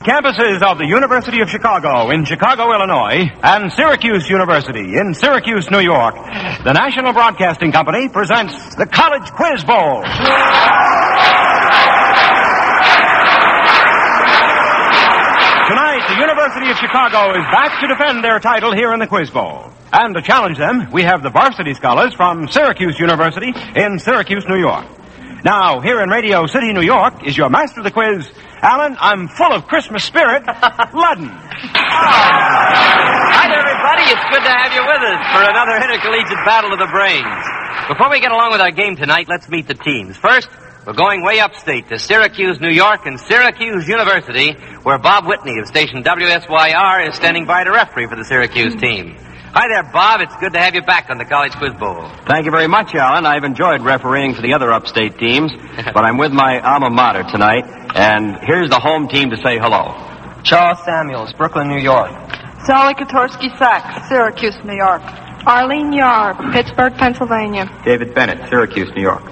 Campuses of the University of Chicago in Chicago, Illinois, and Syracuse University in Syracuse, New York, the National Broadcasting Company presents the College Quiz Bowl. Tonight, the University of Chicago is back to defend their title here in the Quiz Bowl. And to challenge them, we have the varsity scholars from Syracuse University in Syracuse, New York. Now, here in Radio City, New York, is your master of the quiz, Alan. I'm full of Christmas spirit, Ludden. Hi there, everybody. It's good to have you with us for another intercollegiate battle of the brains. Before we get along with our game tonight, let's meet the teams. First, we're going way upstate to Syracuse, New York, and Syracuse University, where Bob Whitney of station WSYR is standing by to referee for the Syracuse team. Hi there, Bob. It's good to have you back on the College Quiz Bowl. Thank you very much, Alan. I've enjoyed refereeing for the other upstate teams, but I'm with my alma mater tonight, and here's the home team to say hello. Charles Samuels, Brooklyn, New York. Sally Kotorsky-Sachs, Syracuse, New York. Arlene Yarb, Pittsburgh, Pennsylvania. David Bennett, Syracuse, New York.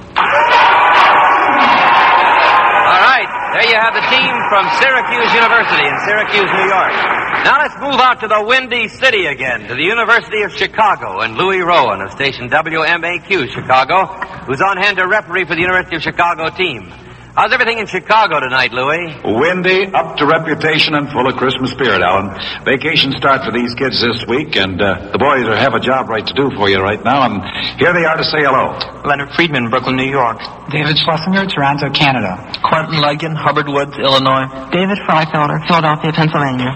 All right, there you have the team from Syracuse University in Syracuse, New York. Now let's move out to the Windy City again, to the University of Chicago, and Louis Rowan of station WMAQ Chicago, who's on hand to referee for the University of Chicago team. How's everything in Chicago tonight, Louis? Windy, up to reputation, and full of Christmas spirit, Alan. Vacation start for these kids this week, and the boys have a job right to do for you right now, and here they are to say hello. Leonard Friedman, Brooklyn, New York. David Schlesinger, Toronto, Canada. Quentin Legan, Hubbard Woods, Illinois. David Freifelder, Philadelphia, Pennsylvania.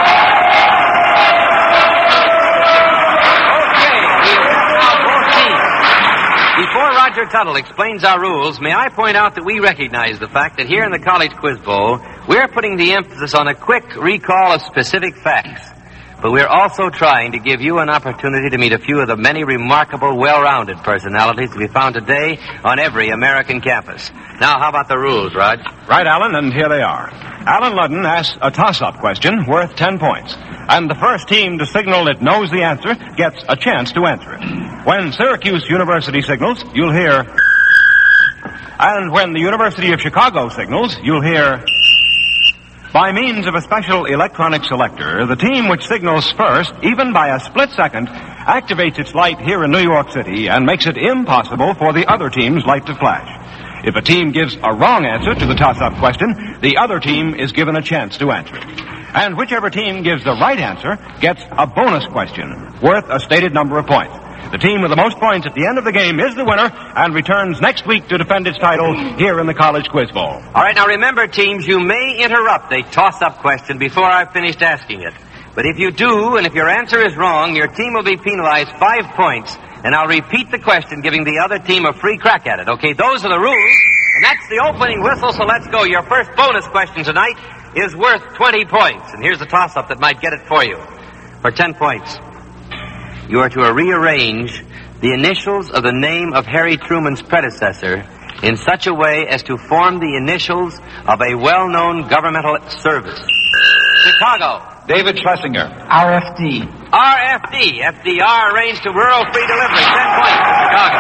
Before Roger Tuttle explains our rules, may I point out that we recognize the fact that here in the College Quiz Bowl, we're putting the emphasis on a quick recall of specific facts. But we're also trying to give you an opportunity to meet a few of the many remarkable, well-rounded personalities to be found today on every American campus. Now, how about the rules, Rog? Right, Alan, and here they are. Alan Ludden asks a toss-up question worth 10 points. And the first team to signal it knows the answer gets a chance to answer it. When Syracuse University signals, you'll hear... And when the University of Chicago signals, you'll hear... By means of a special electronic selector, the team which signals first, even by a split second, activates its light here in New York City and makes it impossible for the other team's light to flash. If a team gives a wrong answer to the toss-up question, the other team is given a chance to answer it. And whichever team gives the right answer gets a bonus question worth a stated number of points. The team with the most points at the end of the game is the winner and returns next week to defend its title here in the College Quiz Bowl. All right, now remember, teams, you may interrupt a toss-up question before I've finished asking it. But if you do, and if your answer is wrong, your team will be penalized 5 points, and I'll repeat the question, giving the other team a free crack at it. Okay, those are the rules, and that's the opening whistle, so let's go. Your first bonus question tonight is worth 20 points, and here's a toss-up that might get it for you. For 10 points. You are to rearrange the initials of the name of Harry Truman's predecessor in such a way as to form the initials of a well-known governmental service. Chicago. David Schlesinger. RFD. RFD. FDR arranged to rural free delivery. 10 points for Chicago.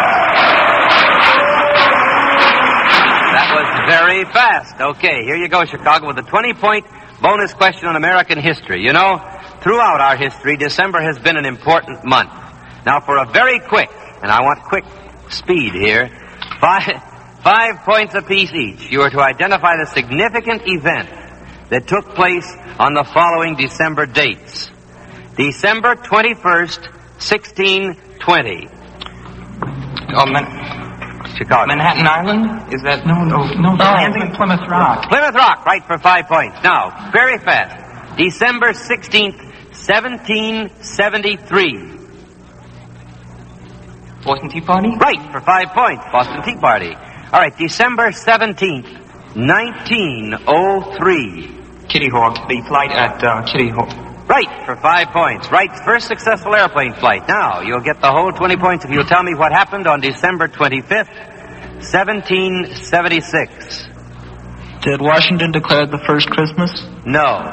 That was very fast. Okay, here you go, Chicago, with a 20-point bonus question on American history. You know, throughout our history, December has been an important month. Now, for a very quick, and I want quick speed here, 5 points apiece each, you are to identify the significant event that took place on the following December dates. December 21st, 1620. Chicago. Manhattan Island? Is that... No, landing Plymouth Rock. Plymouth Rock, right, for 5 points. Now, very fast. December 16th, 1773. Boston Tea Party? Right, for 5 points. Boston Tea Party. All right, December 17th, 1903. Kitty Hawk. The flight at Kitty Hawk. Right, for 5 points. Right, first successful airplane flight. Now, you'll get the whole 20 points if you'll tell me what happened on December 25th, 1776. Did Washington declare the first Christmas? No.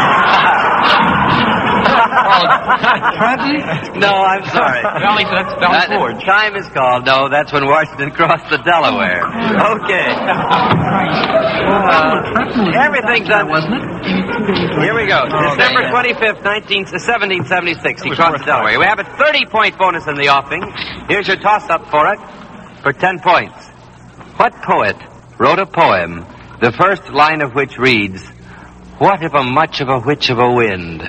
Trenton? No, I'm sorry. Valley Forge. Time is called. No, that's when Washington crossed the Delaware. Okay. Everything's done, wasn't it? Here we go. December 25th, 1776. He crossed Delaware. We have a 30-point bonus in the offing. Here's your toss-up for it for 10 points. What poet wrote a poem, the first line of which reads, "What if a much of a witch of a wind?"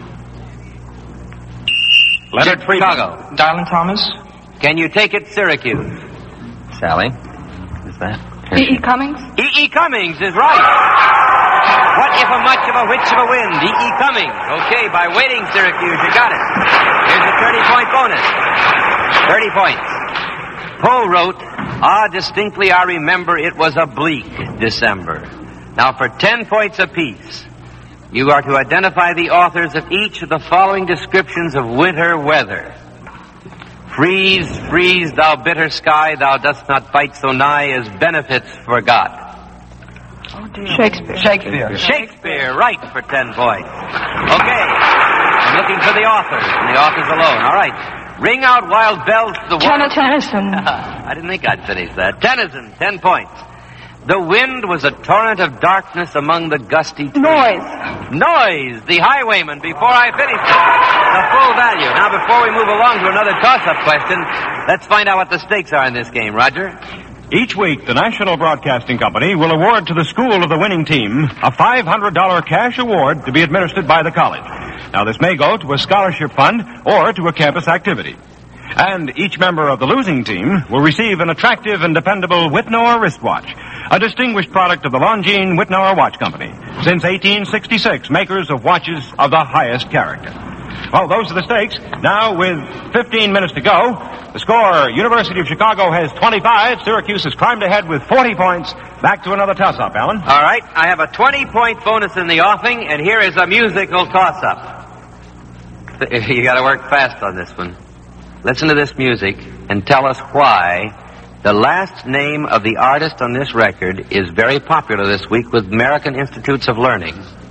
Leonard Friedman. Chicago. Dylan Thomas. Can you take it, Syracuse? Sally, is that? E.E. Cummings? E.E. Cummings is right. What if a much of a witch of a wind? E.E. Cummings. Okay, by waiting, Syracuse, you got it. Here's a 30-point bonus. 30 points. Poe wrote, distinctly I remember it was a bleak December. Now, for 10 points apiece, you are to identify the authors of each of the following descriptions of winter weather. Freeze, freeze, thou bitter sky, thou dost not bite so nigh as benefits forgot. Oh, dear. Shakespeare. Shakespeare, right, for 10 points. Okay, I'm looking for the authors, and the authors alone. All right. Ring out wild bells to the wild... Tennyson. I didn't think I'd finish that. Tennyson, 10 points. The wind was a torrent of darkness among the gusty trees. Noise, the highwayman, before I finish it. The full value. Now, before we move along to another toss-up question, let's find out what the stakes are in this game, Roger. Each week, the National Broadcasting Company will award to the school of the winning team a $500 cash award to be administered by the college. Now, this may go to a scholarship fund or to a campus activity. And each member of the losing team will receive an attractive and dependable Whitnauer wristwatch, a distinguished product of the Longines Whitnauer Watch Company. Since 1866, makers of watches of the highest character. Well, those are the stakes. Now, with 15 minutes to go, the score, University of Chicago has 25. Syracuse has climbed ahead with 40 points. Back to another toss-up, Alan. All right, I have a 20-point bonus in the offing, and here is a musical toss-up. You got to work fast on this one. Listen to this music and tell us why the last name of the artist on this record is very popular this week with American Institutes of Learning.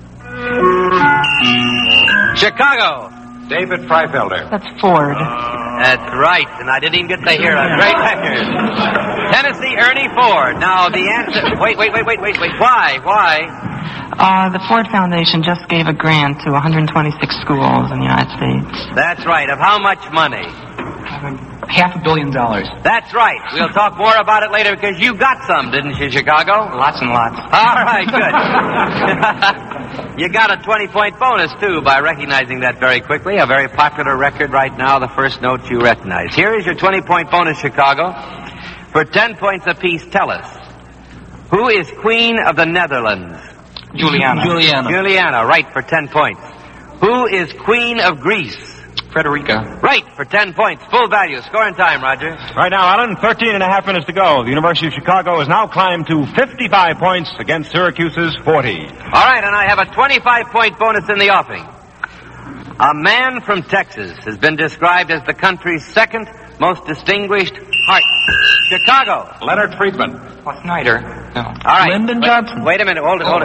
Chicago. David Freifelder. That's Ford. That's right, and I didn't even get to hear a great record. Tennessee, Ernie Ford. Now, the answer... Wait. Why? The Ford Foundation just gave a grant to 126 schools in the United States. That's right. Of how much money? $500 million. That's right. We'll talk more about it later because you got some, didn't you, Chicago? Lots and lots. All right, good. You got a 20-point bonus, too, by recognizing that very quickly. A very popular record right now, the first note you recognize. Here is your 20-point bonus, Chicago. For 10 points apiece, tell us, who is Queen of the Netherlands? Juliana, right, for 10 points. Who is Queen of Greece? Frederica. Right, for 10 points. Full value. Score and time, Roger. Right now, Alan, 13 and a half minutes to go. The University of Chicago has now climbed to 55 points against Syracuse's 40. All right, and I have a 25-point bonus in the offing. A man from Texas has been described as the country's second most distinguished heart. Chicago. Leonard Friedman. Snyder. No. All right. Lyndon Johnson. Wait a minute. Hold it.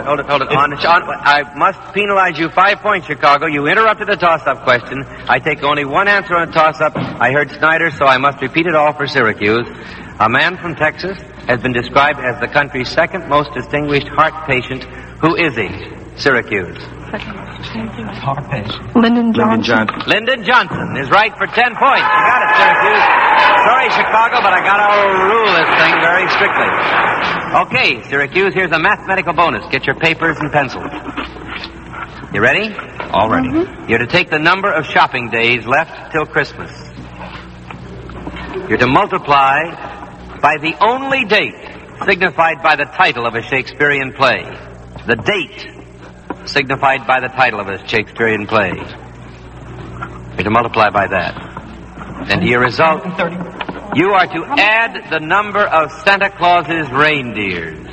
I must penalize you 5 points, Chicago. You interrupted the toss-up question. I take only one answer on a toss-up. I heard Snyder, so I must repeat it all for Syracuse. A man from Texas has been described as the country's second most distinguished heart patient. Who is he? Syracuse. Heart patient. Lyndon Johnson. Lyndon Johnson is right for 10 points. You got it, Syracuse. Sorry, Chicago, but I got to rule this thing very strictly. Okay, Syracuse, here's a mathematical bonus. Get your papers and pencils. You ready? All ready. You're to take the number of shopping days left till Christmas. You're to multiply by the only date signified by the title of a Shakespearean play. The date signified by the title of a Shakespearean play. You're to multiply by that. And to your result, you are to add the number of Santa Claus's reindeers.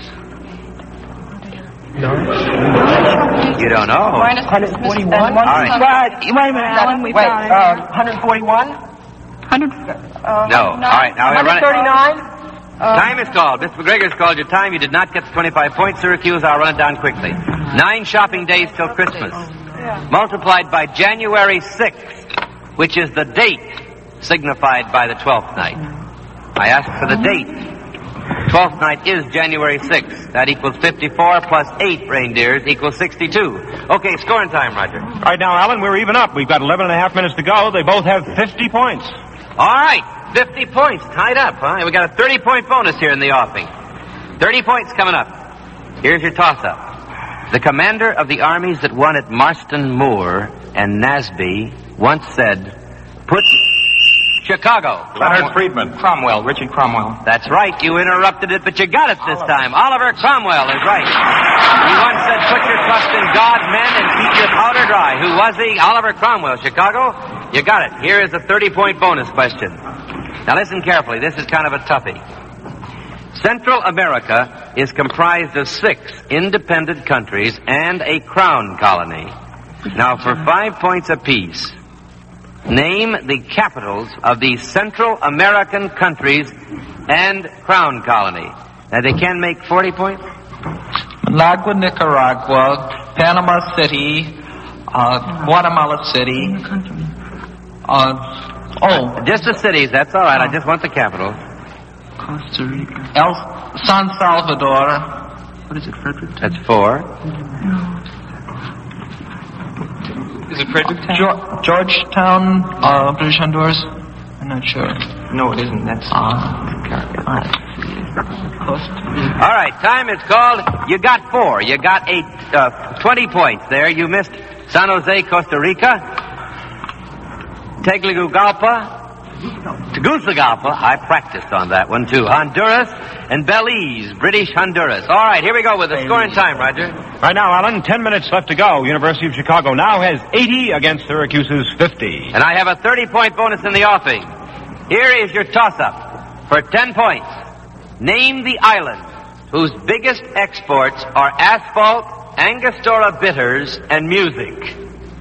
No. You don't know. Minus 141? All right. Wait a minute, Alan. We found it. 141? 100. No. All right. Now we're running. 139? Time is called. Mr. McGregor's called your time. You did not get the 25 points, Syracuse. I'll run it down quickly. 9 shopping days till Christmas. Multiplied by January 6th, which is the date signified by the 12th night. I asked for the date. Twelfth night is January 6th. That equals 54 plus 8 reindeers equals 62. Okay, scoring time, Roger. Right now, Alan, we're even up. We've got 11 and a half minutes to go. They both have 50 points. All right, 50 points, tied up, huh? We got a 30-point bonus here in the offing. 30 points coming up. Here's your toss-up. The commander of the armies that won at Marston Moor and Nasby once said, put Chicago. Leonard Friedman. Cromwell, Richard Cromwell. That's right. You interrupted it, but you got it this time. Oliver Cromwell is right. He once said, put your trust in God, men, and keep your powder dry. Who was he? Oliver Cromwell. Chicago? You got it. Here is a 30-point bonus question. Now listen carefully. This is kind of a toughie. Central America is comprised of 6 independent countries and a crown colony. Now, for 5 points apiece, name the capitals of the Central American countries and crown colony. Now, they can make 40 points? Managua, Nicaragua, Panama City, Guatemala City. Just the cities, that's all right. I just want the capitals. Costa Rica. San Salvador. What is it, Frederick? That's 4. Is it Fredericktown? Georgetown, British Honduras? I'm not sure. No, it isn't. That's... All right, time is called. You got 4. You got 20 points there. You missed San Jose, Costa Rica. Tegucigalpa, I practiced on that one too. Honduras and Belize, British Honduras. All right, here we go with the scoring time, Roger. Right now, Alan, 10 minutes left to go. University of Chicago now has 80 against Syracuse's 50. And I have a 30-point bonus in the offing. Here is your toss-up for 10 points. Name the island whose biggest exports are asphalt, Angostura bitters, and music.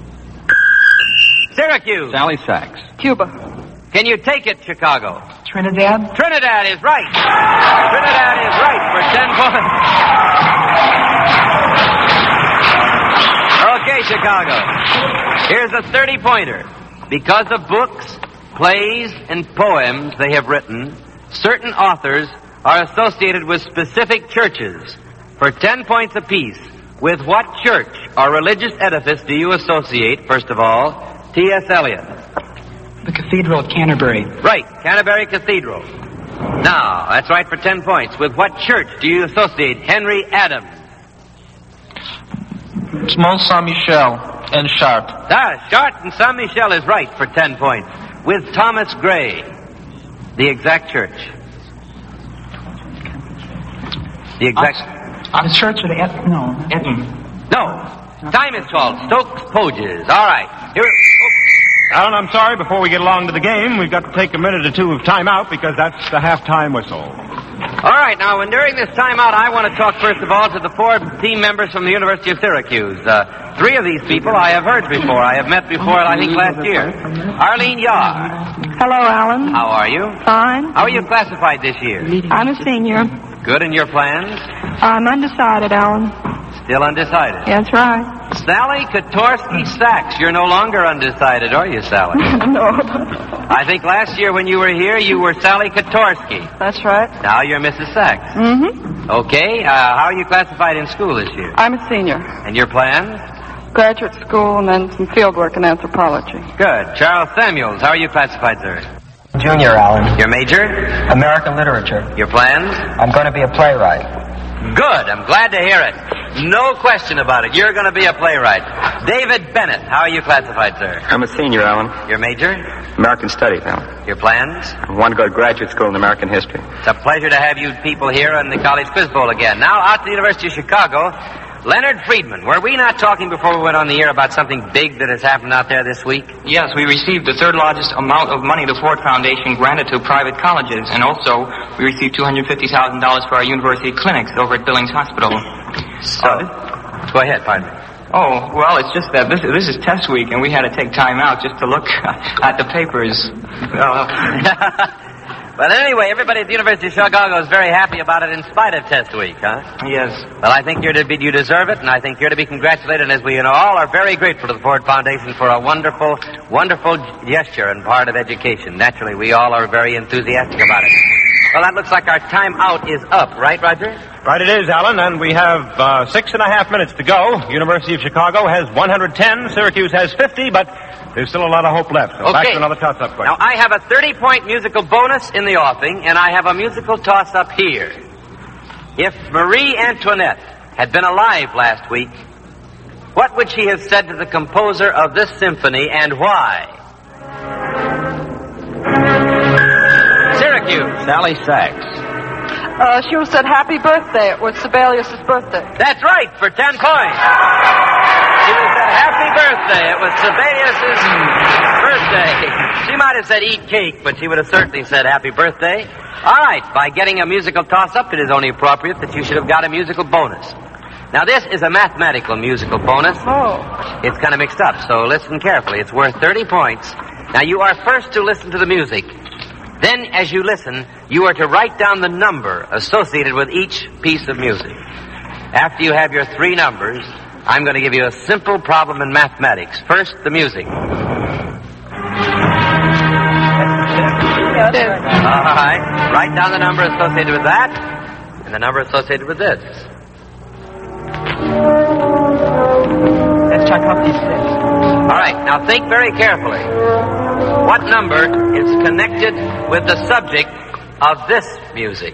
Syracuse. Sally Sachs. Cuba. Can you take it, Chicago? Trinidad? Trinidad is right. Trinidad is right for 10 points. Okay, Chicago. Here's a 30-pointer. Because of books, plays, and poems they have written, certain authors are associated with specific churches. For 10 points apiece, with what church or religious edifice do you associate, first of all, T.S. Eliot? The Cathedral of Canterbury. Right, Canterbury Cathedral. Now, that's right for 10 points. With what church do you associate Henry Adams? Mont Saint-Michel and Chartres. Chartres and Saint-Michel is right for 10 points. With Thomas Gray, the exact church. The exact... The church of Eton. No. Time is called Stokes Poges. All right. Here... Alan, I'm sorry, before we get along to the game, we've got to take a minute or two of timeout because that's the halftime whistle. All right, now, and during this timeout, I want to talk, first of all, to the 4 team members from the University of Syracuse. 3 of these people I have heard before. I have met before, I think, last year. Arlene Yar. Hello, Alan. How are you? Fine. How are you classified this year? I'm a senior. Good, and your plans? I'm undecided, Alan. Still undecided? That's right. Sally Kotorsky-Sachs. You're no longer undecided, are you, Sally? No. I think last year when you were here, you were Sally Kotorsky. That's right. Now you're Mrs. Sachs. Mm-hmm. Okay, how are you classified in school this year? I'm a senior. And your plans? Graduate school and then some field work in anthropology. Good. Charles Samuels, how are you classified, sir? Junior, Alan. Your major? American literature. Your plans? I'm going to be a playwright. Good. I'm glad to hear it. No question about it. You're going to be a playwright. David Bennett, how are you classified, sir? I'm a senior, Alan. Your major? American Studies, Alan. Your plans? I want to go to graduate school in American history. It's a pleasure to have you people here on the College Quiz Bowl again. Now, out to the University of Chicago, Leonard Friedman. Were we not talking before we went on the air about something big that has happened out there this week? Yes, we received the 3rd largest amount of money the Ford Foundation granted to private colleges, and also we received $250,000 for our university clinics over at Billings Hospital. Go ahead, pardon me. Oh, well, it's just that this is test week, and we had to take time out just to look at the papers. Well, anyway, everybody at the University of Chicago is very happy about it in spite of test week, huh? Yes. Well, I think you deserve it, and I think you're to be congratulated, as we all are very grateful to the Ford Foundation for a wonderful, wonderful gesture and part of education. Naturally, we all are very enthusiastic about it. Well, that looks like our time out is up, right, Roger? Right it is, Alan, and we have 6.5 minutes to go. University of Chicago has 110, Syracuse has 50, but there's still a lot of hope left. So back to another toss-up question. Now, I have a 30-point musical bonus in the offing, and I have a musical toss-up here. If Marie Antoinette had been alive last week, what would she have said to the composer of this symphony, and why? Syracuse. Sally Sachs. She would have said happy birthday. It was Sibelius' birthday. That's right, for 10 points. She would have said happy birthday. It was Sibelius' birthday. She might have said eat cake, but she would have certainly said happy birthday. All right, by getting a musical toss-up, it is only appropriate that you should have got a musical bonus. Now, this is a mathematical musical bonus. Oh. It's kind of mixed up, so listen carefully. It's worth 30 points. Now, you are first to listen to the music. Then, as you listen, you are to write down the number associated with each piece of music. After you have your 3 numbers, I'm going to give you a simple problem in mathematics. First, the music. All right. Write down the number associated with that, and the number associated with this. That's Tchaikovsky's 6. All right, now think very carefully. What number is connected with the subject of this music?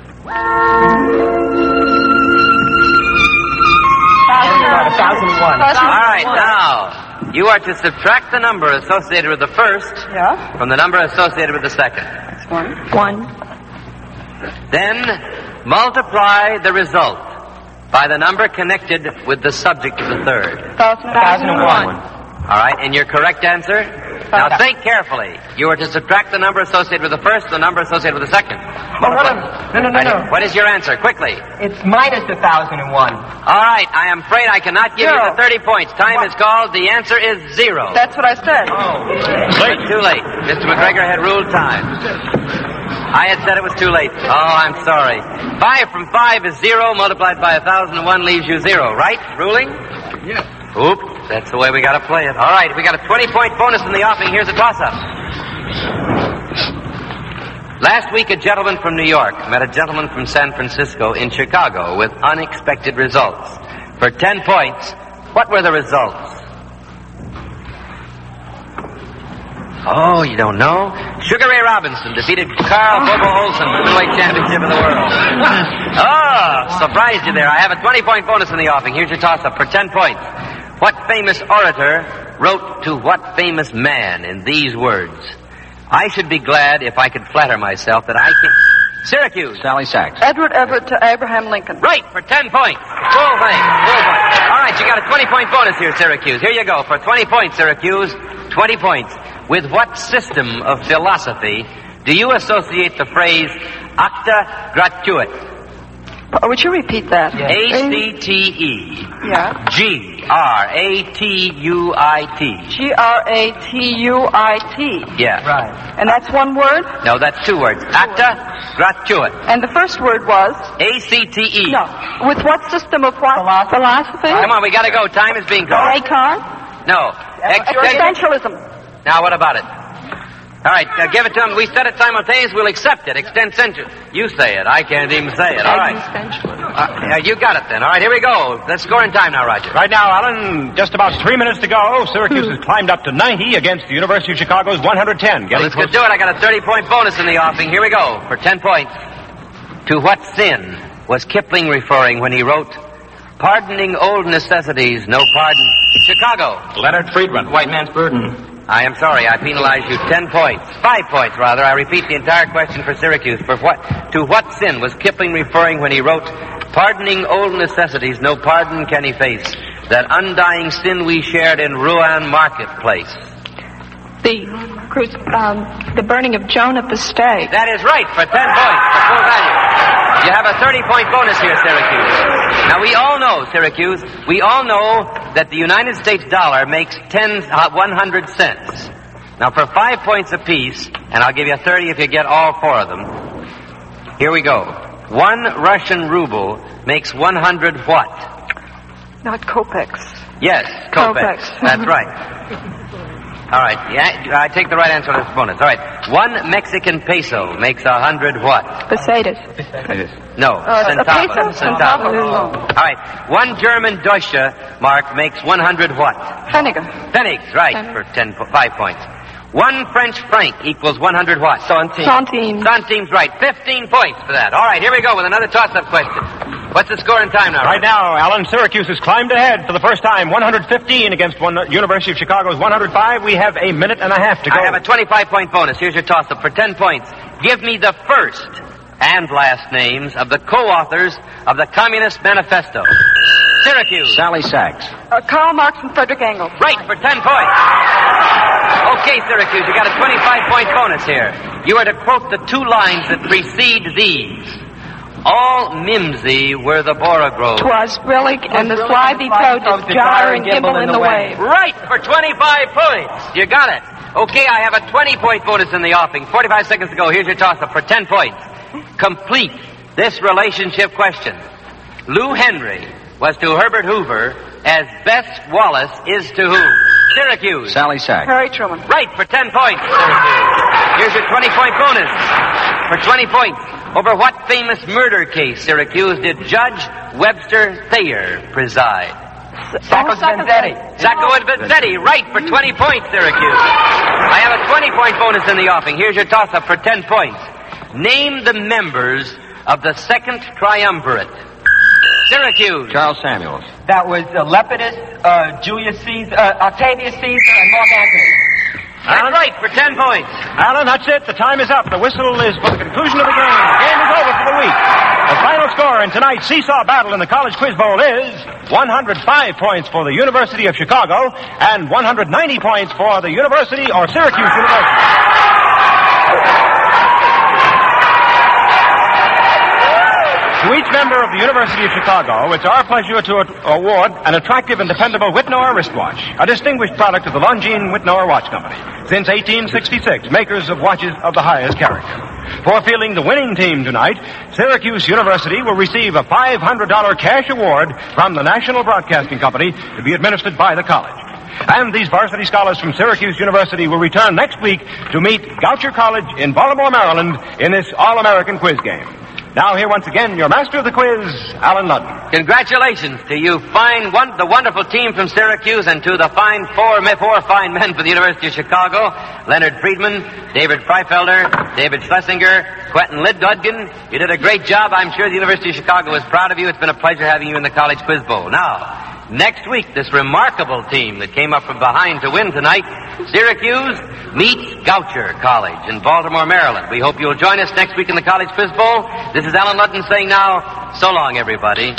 1001. All right, now, you are to subtract the number associated with the first from the number associated with the second. One. Then multiply the result by the number connected with the subject of the third. 1001. All right, and your correct answer? Now think carefully. You are to subtract the number associated with the first and the number associated with the second. No. What is your answer? Quickly. It's minus 1001. All right, I am afraid I cannot give you the 30 points. Time is called. The answer is 0. That's what I said. Late. Too late. Mr. McGregor had ruled time. I had said it was too late. Oh, I'm sorry. 5 from 5 is 0, multiplied by 1001 leaves you 0, right? Ruling? Yes. Oop, that's the way we gotta play it. All right, we got a 20-point bonus in the offing. Here's a toss-up. Last week, a gentleman from New York met a gentleman from San Francisco in Chicago with unexpected results. For 10 points, what were the results? Oh, you don't know? Sugar Ray Robinson defeated Carl Bobo Olson for the middleweight championship of the world. Oh, surprised you there. I have a 20-point bonus in the offing. Here's your toss-up for 10 points. What famous orator wrote to what famous man in these words? I should be glad if I could flatter myself that I can... Syracuse. Sally Sachs. Edward Everett to Abraham Lincoln. Right, for 10 points. Full thing. Full point. All right, you got a 20-point bonus here, Syracuse. Here you go. For 20 points, Syracuse. 20 points. With what system of philosophy do you associate the phrase acta gratuit? Would you repeat that? A-C-T-E. Yeah. G-R-A-T-U-I-T. G-R-A-T-U-I-T. Yeah. Right. And that's one word? No, that's 2 words. Acta gratuit. And the first word was? A-C-T-E. No. With what system of what? Philosophy? Come on, we gotta go. Time is being called. Descartes? No. Existentialism. Now, what about it? All right, give it to him. We said it simultaneously. We'll accept it. Extension. You say it. I can't even say it. All right. You got it then. All right, here we go. Let's score in time now, Roger. Right now, Alan, just about 3 minutes to go. Syracuse has climbed up to 90 against the University of Chicago's 110. Well, let's get to it. I got a 30-point bonus in the offing. Here we go for 10 points. To what sin was Kipling referring when he wrote, "Pardoning old necessities, no pardon"? Chicago. Leonard Friedman. White man's burden. I am sorry, I penalize you 10 points. 5 points, rather. I repeat the entire question for Syracuse. To what sin was Kipling referring when he wrote, "Pardoning old necessities, no pardon can he face, that undying sin we shared in Rouen marketplace"? The burning of Joan at the stake. That is right, for 10 points, for full value. You have a 30-point bonus here, Syracuse. Now, we all know, Syracuse, we all know that the United States dollar makes 100 cents. Now, for 5 points apiece, and I'll give you 30 if you get all 4 of them, here we go. 1 Russian ruble makes 100 what? Not kopecks. Yes, kopecks. That's right. All right. Yeah, I take the right answer on this bonus. All right. 1 Mexican peso makes 100 what? Pesetas. No. Centavos. Centavos. All right. 1 German Deutsche mark makes 100 what? Pfennige. Pfennigs, right, for 5 points. 1 French franc equals 100 what? Centimes. Centimes, right. 15 points for that. All right, here we go with another toss-up question. What's the score in time now? Right now, Alan, Syracuse has climbed ahead for the first time, 115 against University of Chicago's 105. We have a minute and a half to go. I have a 25-point bonus. Here's your toss-up for 10 points. Give me the first and last names of the co-authors of the Communist Manifesto. Syracuse. Sally Sachs. Karl Marx and Frederick Engels. Right, for 10 points. Okay, Syracuse, you got a 25-point bonus here. You are to quote the 2 lines that precede these. All mimsy were the borogoves. 'Twas brillig and the slithy throat did gyre and gimble in the wave. Right, for 25 points. You got it. Okay, I have a 20-point bonus in the offing. 45 seconds to go. Here's your toss-up for 10 points. Complete this relationship question. Lou Henry was to Herbert Hoover as Bess Wallace is to whom? Syracuse. Sally Sachs. Harry Truman. Right, for 10 points, Syracuse. Here's your 20-point bonus. For 20 points, over what famous murder case, Syracuse, did Judge Webster Thayer preside? Sacco Vanzetti. Sacco and Vanzetti, right, for 20 points, Syracuse. I have a 20-point bonus in the offing. Here's your toss-up for 10 points. Name the members of the Second Triumvirate. Syracuse. Charles Samuels. That was Lepidus, Julius Caesar, Octavius Caesar, and Mark Antony. That's right, for 10 points. Alan, that's it. The time is up. The whistle is for the conclusion of the game. The game is over for the week. The final score in tonight's seesaw battle in the College Quiz Bowl is 105 points for the University of Chicago and 190 points for the University or Syracuse University. To each member of the University of Chicago, it's our pleasure to award an attractive and dependable Whitnor wristwatch, a distinguished product of the Longines Whitnor Watch Company. Since 1866, makers of watches of the highest character. For fielding the winning team tonight, Syracuse University will receive a $500 cash award from the National Broadcasting Company to be administered by the college. And these varsity scholars from Syracuse University will return next week to meet Goucher College in Baltimore, Maryland in this All-American quiz game. Now here once again, your master of the quiz, Alan Ludden. Congratulations to you the wonderful team from Syracuse and to the four fine men for the University of Chicago, Leonard Friedman, David Freifelder, David Schlesinger, Quentin Lidgudgen. You did a great job. I'm sure the University of Chicago is proud of you. It's been a pleasure having you in the College Quiz Bowl. Now, next week, this remarkable team that came up from behind to win tonight, Syracuse meets Goucher College in Baltimore, Maryland. We hope you'll join us next week in the College Quiz Bowl. This is Alan Ludden saying now, so long, everybody.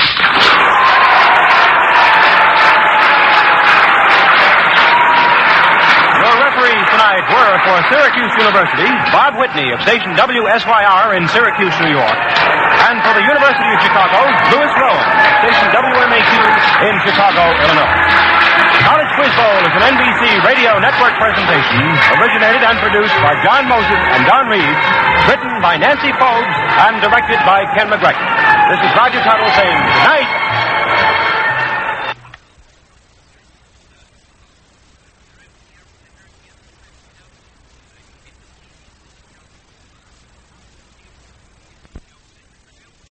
Your referees tonight were for Syracuse University, Bob Whitney of station WSYR in Syracuse, New York. And for the University of Chicago, Louis Rowan, station WMAQ in Chicago, Illinois. College Quiz Bowl is an NBC Radio Network presentation, originated and produced by John Moses and Don Reed, written by Nancy Forbes, and directed by Ken McGregor. This is Roger Tuttle saying good night